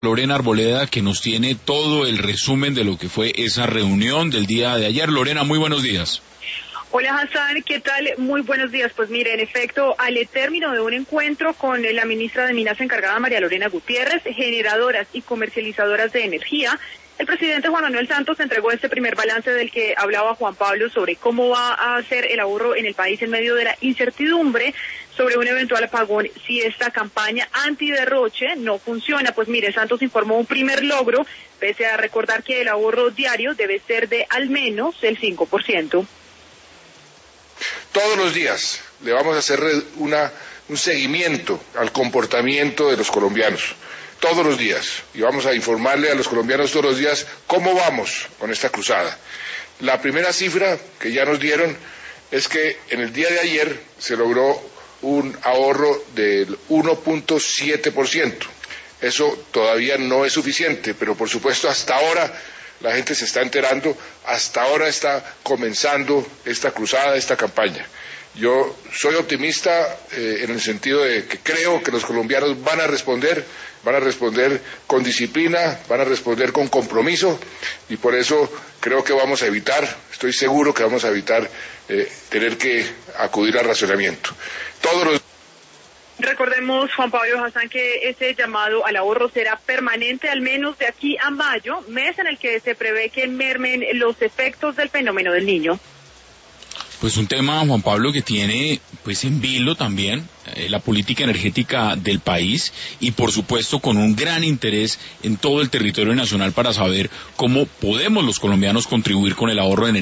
Lorena Arboleda, que nos tiene todo el resumen de lo que fue esa reunión del día de ayer. Lorena, muy buenos días. Hola Hassan, ¿qué tal? Muy buenos días. Pues mire, en efecto, al término de un encuentro con la ministra de Minas encargada, María Lorena Gutiérrez, generadoras y comercializadoras de energía, el presidente Juan Manuel Santos entregó este primer balance del que hablaba Juan Pablo sobre cómo va a ser el ahorro en el país en medio de la incertidumbre sobre un eventual apagón si esta campaña antiderroche no funciona. Pues mire, Santos informó un primer logro, pese a recordar que el ahorro diario debe ser de al menos el 5%. Todos los días le vamos a hacer un seguimiento al comportamiento de los colombianos, todos los días, y vamos a informarle a los colombianos todos los días cómo vamos con esta cruzada. La primera cifra que ya nos dieron es que en el día de ayer se logró un ahorro del 1.7%. Eso todavía no es suficiente, pero por supuesto hasta ahora la gente se está enterando, hasta ahora está comenzando esta cruzada, esta campaña. Yo soy optimista en el sentido de que creo que los colombianos van a responder con disciplina, van a responder con compromiso, y por eso creo que vamos a evitar, estoy seguro que vamos a evitar tener que acudir al racionamiento. Recordemos, Juan Pablo Hassan, que ese llamado al ahorro será permanente al menos de aquí a mayo, mes en el que se prevé que mermen los efectos del fenómeno del Niño. Pues un tema, Juan Pablo, que tiene pues en vilo también la política energética del país y por supuesto con un gran interés en todo el territorio nacional para saber cómo podemos los colombianos contribuir con el ahorro de energía.